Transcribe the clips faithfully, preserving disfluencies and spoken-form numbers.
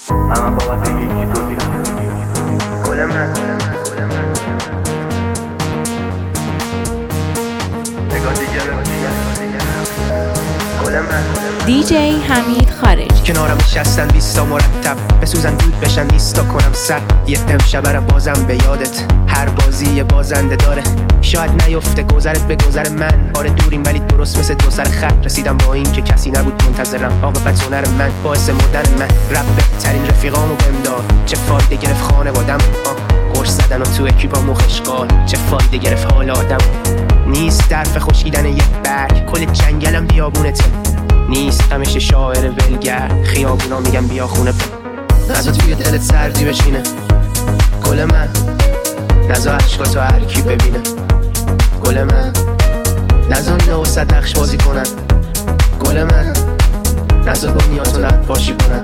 اما بابت یکی تو دیدم گل من نگاه دیگه گل من دی جی حمید خارجی. کنارم نشستن بیستا مرتب بسوزن دود بشن نیستا کنم سر یه امشب رو بازم به یادت. هر بازی یه بازنده داره، شاید نیفته گذرت به گذر من. آره دوریم ولی درست مثل دو سر خط رسیدم با این که کسی نبود منتظرم. عاقبت هنر من باعث مردن من. رب بهترین رفیقامو بهم داد، چه فایده گرفت خانوادم قرص زدن و تو اکیپامو خشقال. چه فایده گرفت حال آدم نیست درف خوشیدن یه برگ. کل جنگلم بیابونته نیست همیشه شاعر ولگر. خیابونا میگم بیا خونه نزا توی دلت سردی بشینه گل من. نزا عشقاتو هر کی ببینه گل من. نزا اینا وسط نقش بازی کنن گل من. نزا دنیاتو نقاشی کنن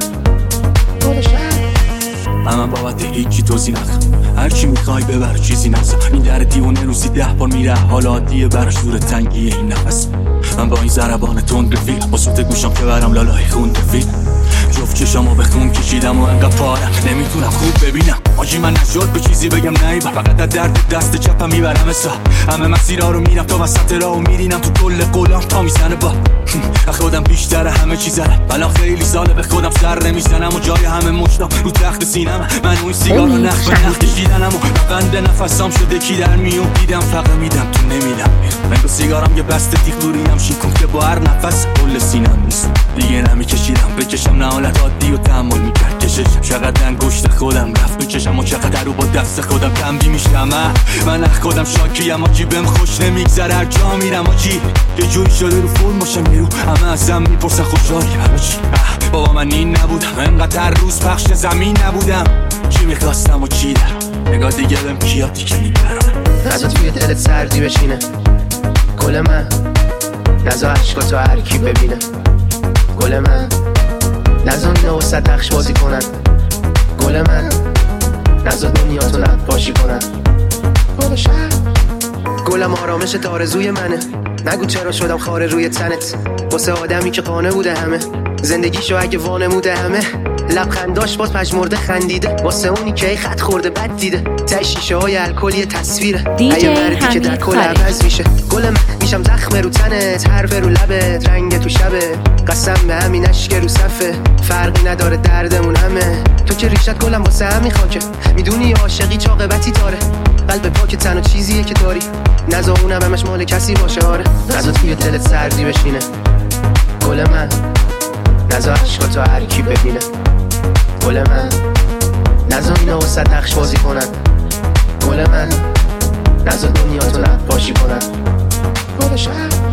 گل شهر. من بابت هیچی توضیح نخم، هرچی میخوای ببر چیزی نزا. این در دیوانه روزی ده بار میره، حال عادیه براش دور تنگیه این نفس. من با این ضربان تند رفیق با صوت گوشم که برم لالای خون رفیق. جفت چشامو به خون کشیدم و انقدر پارم نمیتونم خوب ببینم. آجی من نشد به چیزی بگم نیبر، فقط از درد دست چپم میبرم اسا. همه مسیرها رو میرم تا وسط راهو میرینم تو کل قولام تا میزنه با خودم بیشتر همه چیز دارم. الان خیلی ساله به خودم سر نمیزنم و جای همه مشتم رو تخت سینم. من اون سیگار رو نخ به نخ کشیدنم و بند نفسام شده کی در میون دیدم فقط میدم تو نمیدم. من با سیگارم یه بسته تیغ دوریم شیکم که با هر نفس کل سینم نیست دیگه نمیکشیدم. بکشم نه حالت عادی و تحمل میکرد کششم. چقدر انگشت خودم رفت بکشم و چقدر رو با دست خودم تنبیه میشم. من اخ خودم شاکیم آجی بهم خوش نمیگذره هر جا میرم آجی. یه جوری شده رو فرم باشم یه رو همه ازم میپرسن خوشحالی برای بابا من این نبودم. انقدر روز پخش زمین نبودم. چی میخواستم و چی دارم نگاه دیگه بهم کیاتی که میبرم. نزا توی دلت سردی بشینه گل من. نزا عشقاتو هر کی ببینه گل من. نزا اینا وسط نقش بازی کنن گل من. نزا دنیاتو نقاشی کنن گل شهر. گلم آرامش آرزوی منه، نگو چرا شدم خاره روی تنت. واسه آدمی که قانه بوده همه زندگیشو اگه وانموده همه. لبخنداش باز پژمرده خندیده واسه اونی که ای خط خورده بد دیده. تای شیشه های الکلی تصویره دی مردی که در کل عوض میشه گل من. میشم زخم رو تنت، حرف رو لبت، رنگ تو شبه. قسم به همین اشک رو صفه، فرقی نداره دردمون همه. تو که ریشت گلم واسه همین خاکه، میدونی عاشقی چه عاقبتی داره. قلب پاک تنها چیزیه که داری، نزا اونم همش مال کسی باشه. آره نزا توی دلت سردی بشینه گل من. نزا عشقاتو هر کی ببینه گل من. نزا اینا وسط نقش بازی کنن گل من. نزا دنیاتو نقاشی کنن گل شهر.